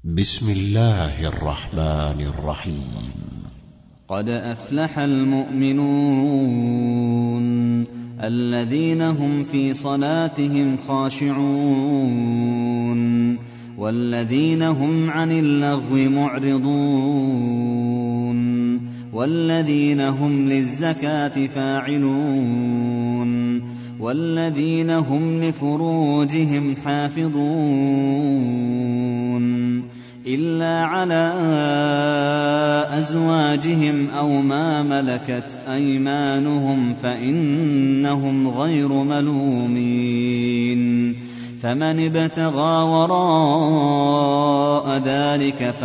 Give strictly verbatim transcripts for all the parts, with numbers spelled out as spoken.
بسم الله الرحمن الرحيم. قد أفلح المؤمنون الذين هم في صلاتهم خاشعون والذين هم عن اللغو معرضون والذين هم للزكاة فاعلون والذين هم لفروجهم حافظون إلا على أزواجهم أو ما ملكت أيمانهم فإنهم غير ملومين. فمن ابتغى وراء ذلك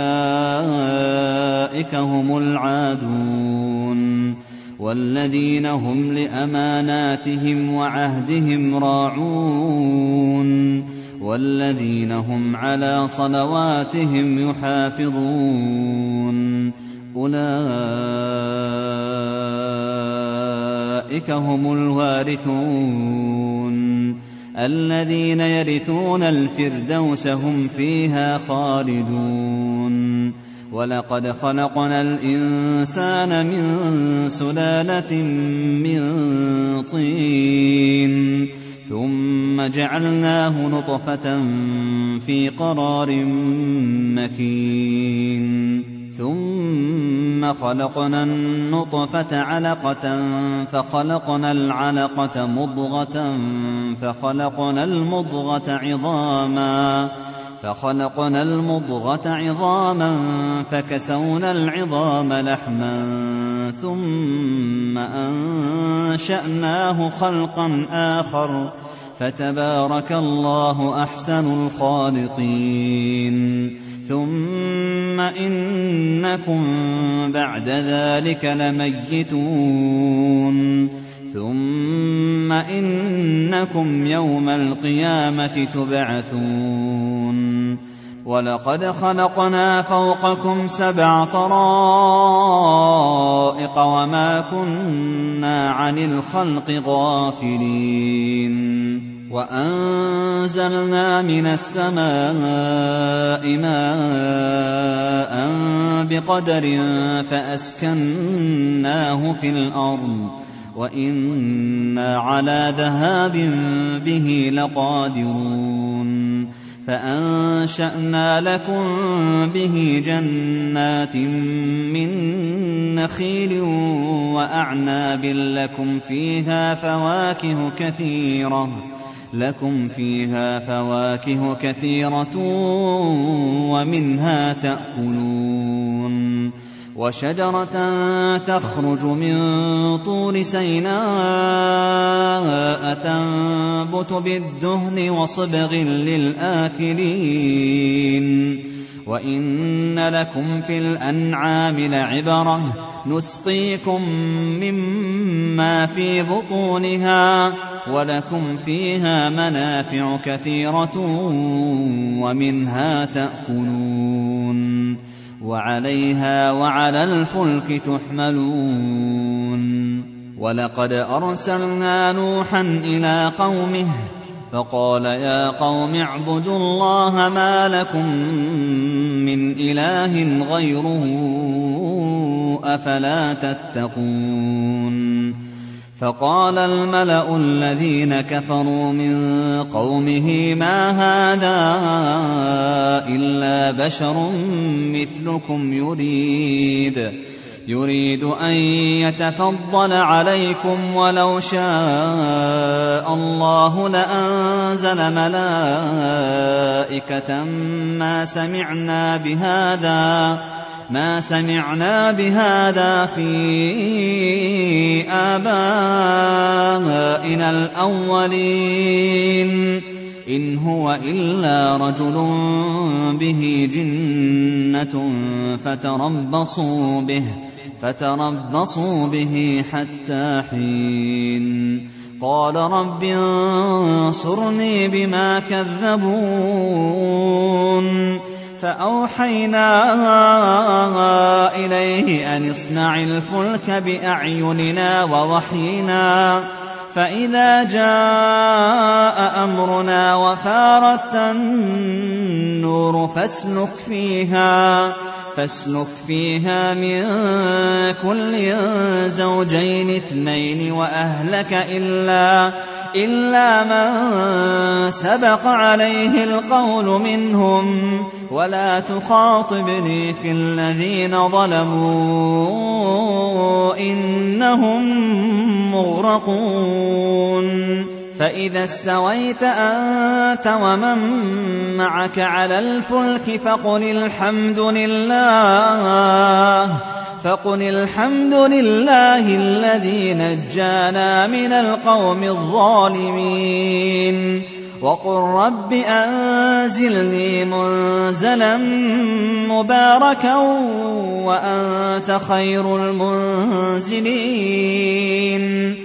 فأولئك هم العادون والذين هم لأماناتهم وعهدهم راعون والذين هم على صلواتهم يحافظون أولئك هم الوارثون الذين يرثون الفردوس هم فيها خالدون. ولقد خلقنا الإنسان من سلالة من طين ثم جعلناه نطفة في قرار مكين ثم خلقنا النطفة علقة فخلقنا العلقة مضغة فخلقنا المضغة عظاما فخلقنا المضغة عظاما فكسونا العظام لحما ثم أنشأناه خلقا آخر فتبارك الله أحسن الخالقين. ثم إنكم بعد ذلك لميتون ثم إنكم يوم القيامة تبعثون. ولقد خلقنا فوقكم سبع طرائق وما كنا عن الخلق غافلين. وأنزلنا من السماء ماء بقدر فأسكناه في الأرض وإنا على ذهاب به لقادرون. فأنشأنا لكم به جنات من نخيل وأعناب لكم فيها فواكه كثيرة لكم فيها فواكه كثيرة ومنها تأكلون. وشجرة تخرج من طور سيناء تنبت بالدهن وصبغ للآكلين. وإن لكم في الأنعام لعبرة نسقيكم مما في بطونها ولكم فيها منافع كثيرة ومنها تأكلون وعليها وعلى الفلك تحملون. ولقد أرسلنا نوحا إلى قومه فقال يا قوم اعبدوا الله ما لكم من إله غيره أفلا تتقون. فقال الملأ الذين كفروا من قومه ما هذا إلا بشر مثلكم يريد يريد أن يتفضل عليكم ولو شاء الله لأنزل ملائكة ما سمعنا بهذا ما سمعنا بهذا في آبائنا الأولين إن هو إلا رجل به جنة فتربصوا به فتربصوا به حتى حين. قال رب انصرني بما كذبون. فأوحينا إليه أن اصنع الفلك بأعيننا ووحينا فإذا جاء أمرنا وفارت النور فاسلك فيها فاسلك فيها من كل زوجين اثنين وأهلك إلا إلا من سبق عليه القول منهم ولا تخاطبني في الذين ظلموا إنهم مغرقون فإذا استويت أنت ومن معك على الفلك فقل الحمد لله فقل الحمد لله الذي نجانا من القوم الظالمين وقل رب أنزلني منزلا مباركا وأنت خير المنزلين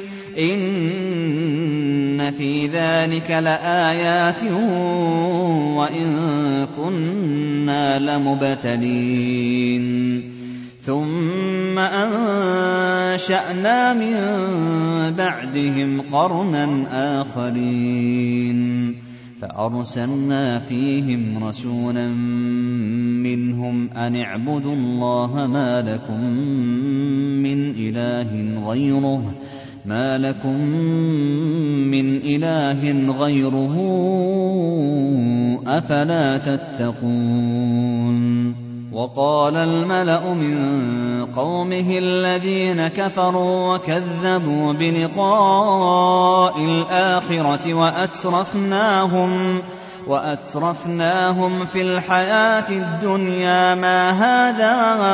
إن في ذلك لآيات وإن كنا لمبتلين ثم أنشأنا من بعدهم قرنا آخرين فأرسلنا فيهم رسولا منهم أن اعبدوا الله ما لكم من إله غيره ما لكم من إله غيره أفلا تتقون وقال الملأ من قومه الذين كفروا وكذبوا بلقاء الآخرة وأترفناهم وأترفناهم في الحياة الدنيا ما هذا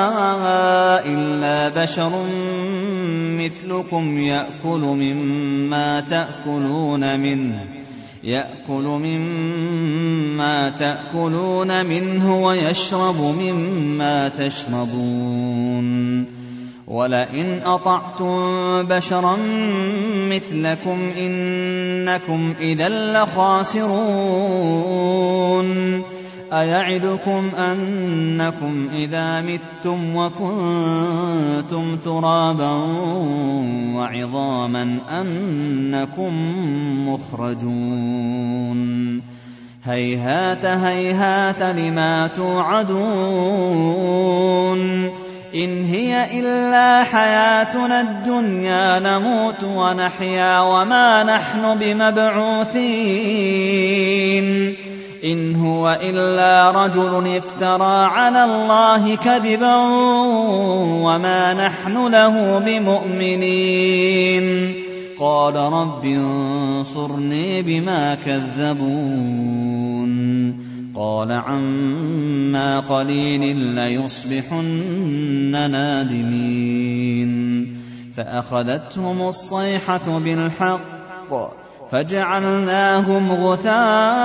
إلا بشر مثلكم يأكل مما تأكلون منه يأكل مما تأكلون منه ويشرب مما تشربون ولئن أطعتم بشرا مثلكم إنكم إذا لخاسرون أيعدكم أنكم إذا متم وكنتم ترابا وعظاما أنكم مخرجون هيهات هيهات لما توعدون إن هي إلا حياتنا الدنيا نموت ونحيا وما نحن بمبعوثين إن هو إلا رجل افترى على الله كذبا وما نحن له بمؤمنين قال رب انصرني بما كذبون قال عما قليل ليصبحن نادمين فأخذتهم الصيحة بالحق فجعلناهم غثاء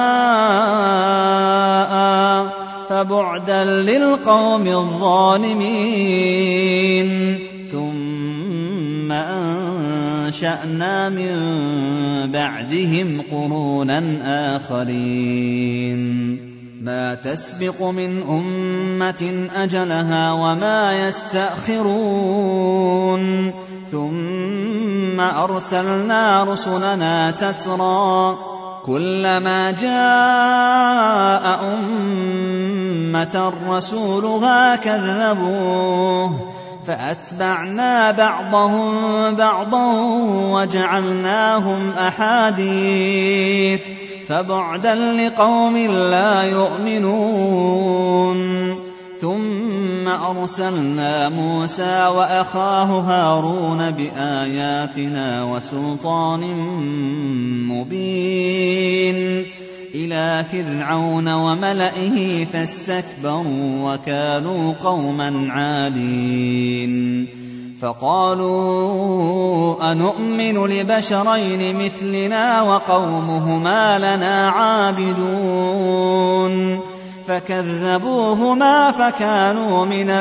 فبعدا للقوم الظالمين ثم أنشأنا من بعدهم قرونا آخرين ما تسبق من أمة أجلها وما يستأخرون ثم أرسلنا رسلنا تترى كلما جاء أمة رسولها كذبوه فأتبعنا بعضهم بعضا وجعلناهم أحاديث فبعدا لقوم لا يؤمنون ثم أرسلنا موسى وأخاه هارون بآياتنا وسلطان مبين إلى فرعون وملئه فاستكبروا وكانوا قوما عالين فقالوا أنؤمن لبشرين مثلنا وقومهما لنا عابدون فكذبوهما فكانوا من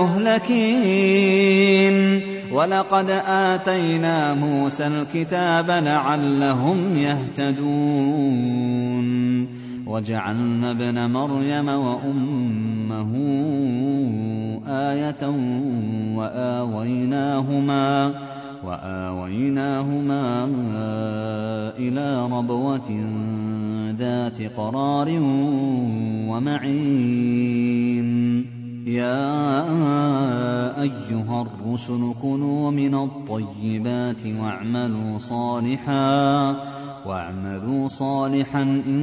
المهلكين ولقد آتينا موسى الكتاب لعلهم يهتدون وجعلنا ابن مريم وأمه آية وآويناهما وآويناهما إلى ربوة ذات قرار ومعين يا أيها الرسل كلوا من الطيبات واعملوا صالحا واعملوا صالحا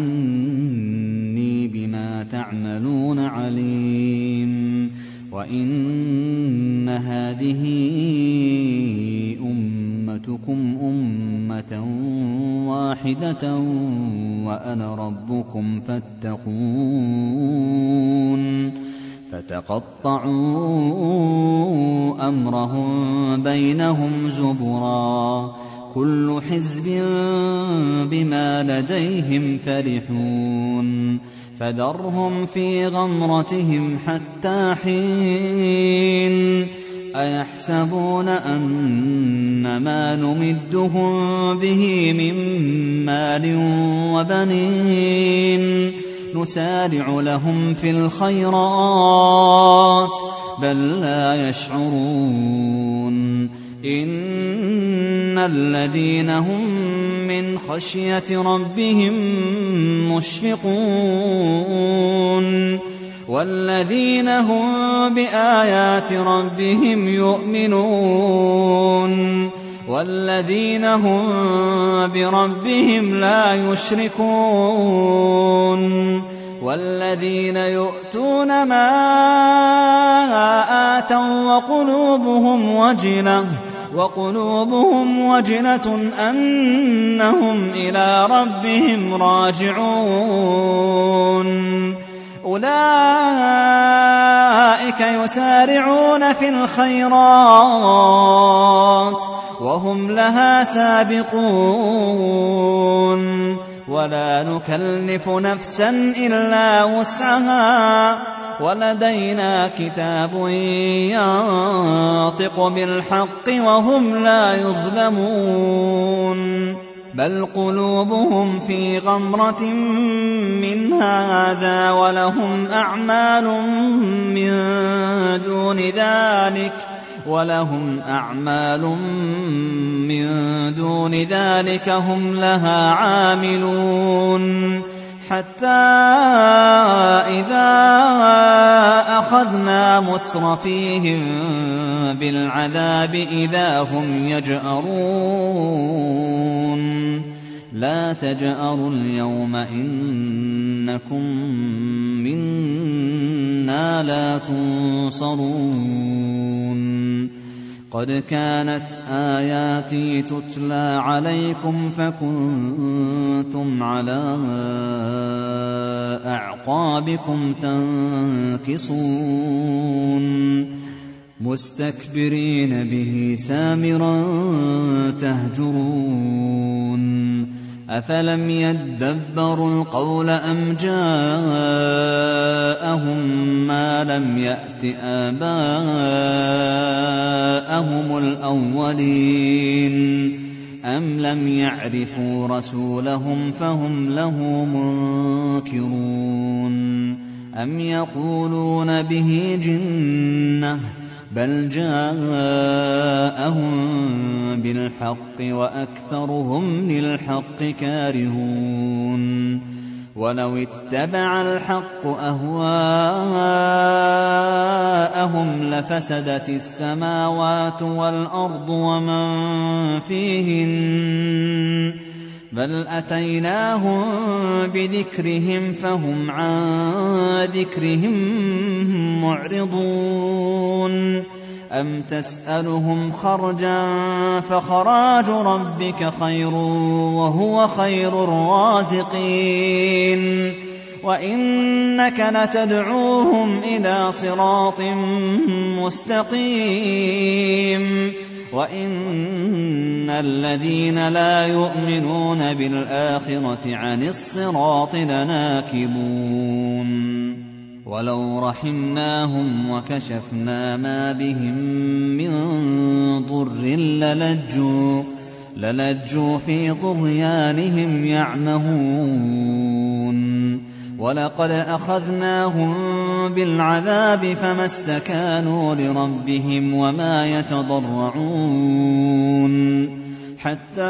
إني بما تعملون عليم وإن هذه أمتكم أمة واحدة وأنا ربكم فاتقون فتقطعوا أمرهم بينهم زبرا كل حزب بما لديهم فرحون فذرهم في غمرتهم حتى حين أيحسبون أن ما نمدهم به من مال وبنين نسارع لهم في الخيرات بل لا يشعرون إن الذين هم من خشية ربهم مشفقون والذين هم بآيات ربهم يؤمنون والذين هم بربهم لا يشركون والذين يؤتون ما آتوا وقلوبهم وجلة وقلوبهم وجلة أنهم إلى ربهم راجعون أولئك يسارعون في الخيرات وهم لها سابقون ولا نكلف نفسا إلا وسعها ولدينا كتاب ينطق بالحق وهم لا يظلمون بل قلوبهم في غمرة من هذا ولهم أعمال من دون ذلك ولهم أعمال من دون ذلك هم لها عاملون حتى إذا أخذنا مترفيهم بالعذاب إذا هم يجأرون لا تجأروا اليوم إنكم منا لا تنصرون قد كانت آياتي تتلى عليكم فكنتم على أعقابكم تنكصون مستكبرين به سامرا تهجرون أفلم يدبروا القول أم جاءهم ما لم يأت آباءهم الأولين أم لم يعرفوا رسولهم فهم له منكرون أم يقولون به جنة بل جاءهم بالحق وأكثرهم للحق كارهون ولو اتبع الحق أهواءهم لفسدت السماوات والأرض ومن فيهن بل أتيناهم بذكرهم فهم عن ذكرهم معرضون أم تسألهم خرجا فخراج ربك خير وهو خير الرازقين وإنك لتدعوهم إلى صراط مستقيم وإن الذين لا يؤمنون بالآخرة عن الصراط لناكبون ولو رحمناهم وكشفنا ما بهم من ضر للجوا, للجوا في طغيانهم يعمهون ولقد أخذناهم بالعذاب فما استكانوا لربهم وما يتضرعون حتى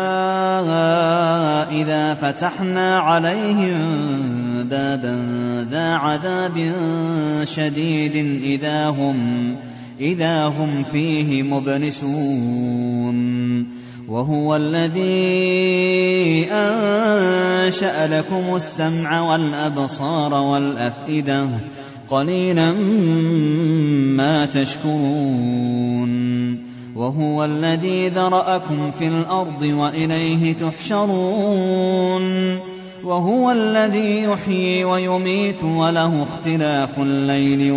إذا فتحنا عليهم بابا ذا عذاب شديد إذا هم, إذا هم فيه مبلسون وهو الذي أنشأ لكم السمع والأبصار والأفئدة قليلا ما تشكرون وهو الذي ذرأكم في الأرض وإليه تحشرون وهو الذي يحيي ويميت وله اختلاف الليل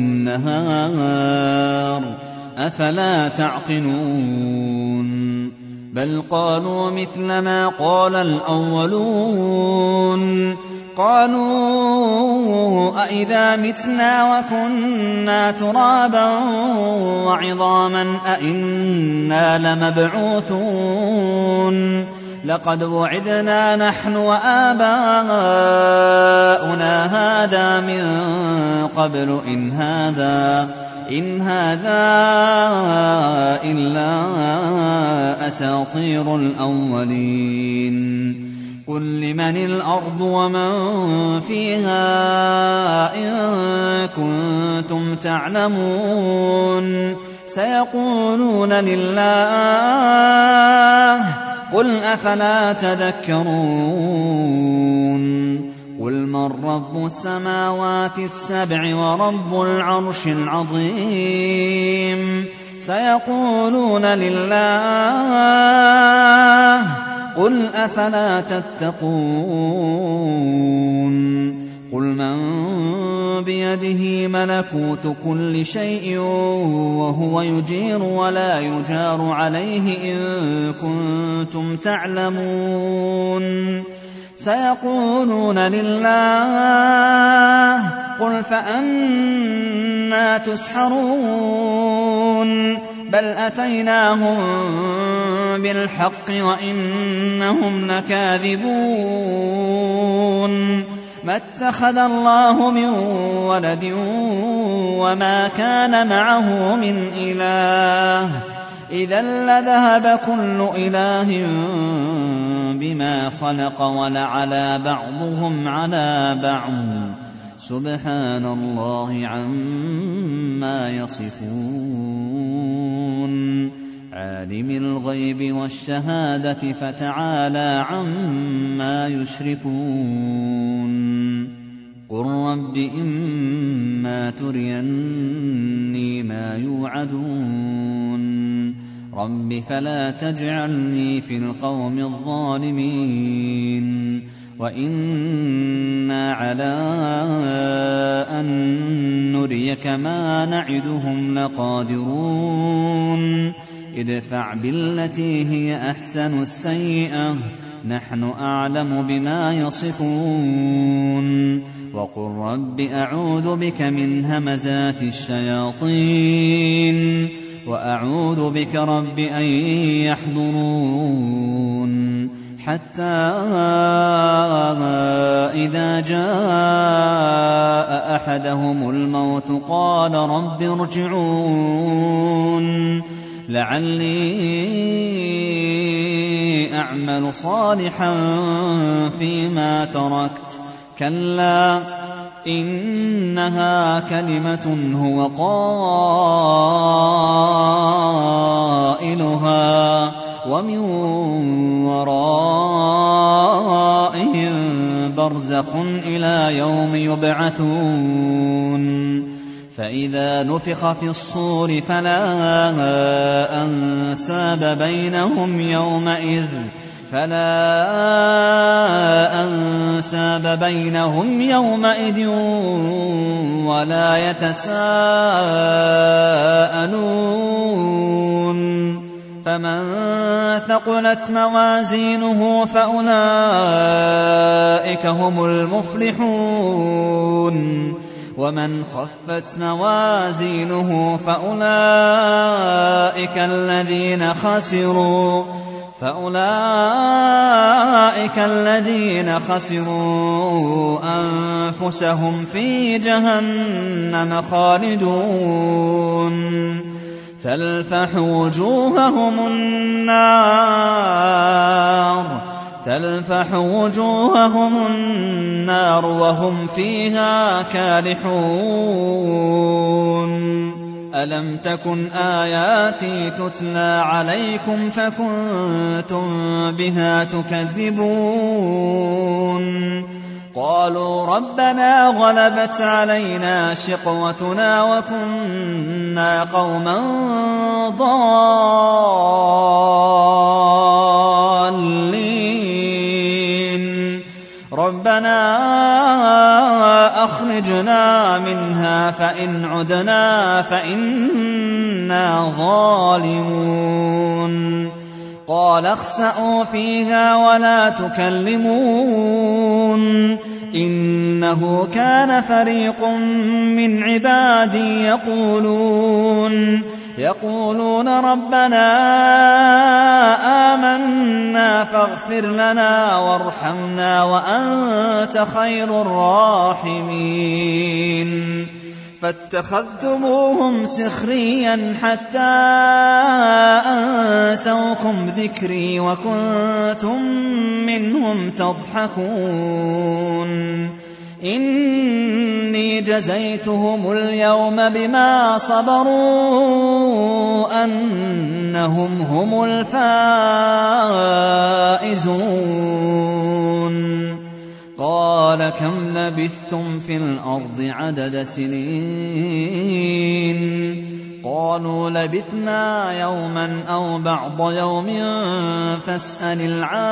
والنهار أفلا تعقلون بل قالوا مثل ما قال الأولون قالوا أئذا متنا وكنا ترابا وعظاما أئنا لمبعوثون لقد وعدنا نحن وآباؤنا هذا من قبل إن هذا إن هذا إلا أساطير الأولين قل لمن الأرض ومن فيها إن كنتم تعلمون سيقولون لله قل أفلا تذكرون قل من رب السماوات السبع ورب العرش العظيم سيقولون لله قل أفلا تتقون قل من بيده ملكوت كل شيء وهو يجير ولا يجار عليه إن كنتم تعلمون سيقولون لله قل فأنى تسحرون بل أتيناهم بالحق وإنهم لكاذبون ما اتخذ الله من ولد وما كان معه من إله إذا لذهب كل إله بما خلق ولعلى بعضهم على بعض سبحان الله عما يصفون عالم الغيب والشهادة فتعالى عما يشركون قل رب إما تريني ما يوعدون رب فلا تجعلني في القوم الظالمين وإنا على أن نريك ما نعدهم لقادرون ادفع بالتي هي أحسن السيئة نحن أعلم بما يصفون وقل رب أعوذ بك من همزات الشياطين وأعوذ بك رب أن يحضرون حتى إذا جاء أحدهم الموت قال رب ارجعون لعلي أعمل صالحا فيما تركت كلا إنها كلمة هو قائلها ومن ورائهم برزخ إلى يوم يبعثون فإذا نفخ في الصور فلا أنساب بينهم يومئذ فلا أنساب بينهم يومئذ ولا يتساءلون فمن ثقلت موازينه فأولئك هم المفلحون ومن خفت موازينه فأولئك الذين خسروا فأولئك الذين خسروا أنفسهم في جهنم خالدون تلفح وجوههم النار تلفح وجوههم النار وهم فيها كالحون ألم تكن آياتي تتلى عليكم فكنتم بها تكذبون قالوا ربنا غلبت علينا شقوتنا وكنا قوما ضالين ربنا أخرجنا منها فإن عدنا فإنا ظالمون قال اخسئوا فيها ولا تكلمون إنه كان فريق من عبادي يقولون يقولون ربنا آمنا فاغفر لنا وارحمنا وأنت خير الراحمين فاتخذتموهم سخريا حتى أنسوكم ذكري وكنتم منهم تضحكون إني جزيتهم اليوم بما صبروا أنهم هم الفائزون قال كم لبثتم في الأرض عدد سنين قالوا لبثنا يوما أو بعض يوم فاسأل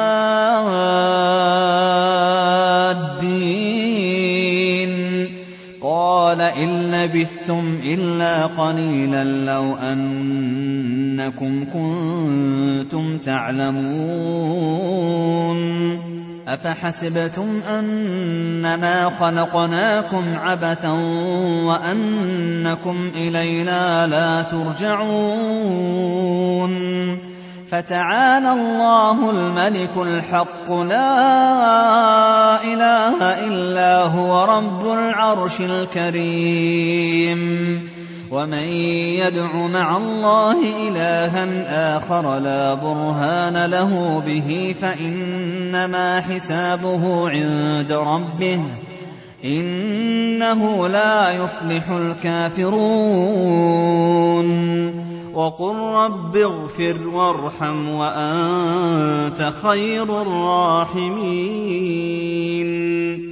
العادين قال إن لبثتم إلا قليلا لو أنكم كنتم تعلمون أفحسبتم أنما خلقناكم عبثا وأنكم إلينا لا ترجعون فتعالى الله الملك الحق لا إله إلا هو رب العرش الكريم ومن يدع مع الله إلها آخر لا برهان له به فإنما حسابه عند ربه إنه لا يفلح الكافرون وقل رب اغفر وارحم وأنت خير الراحمين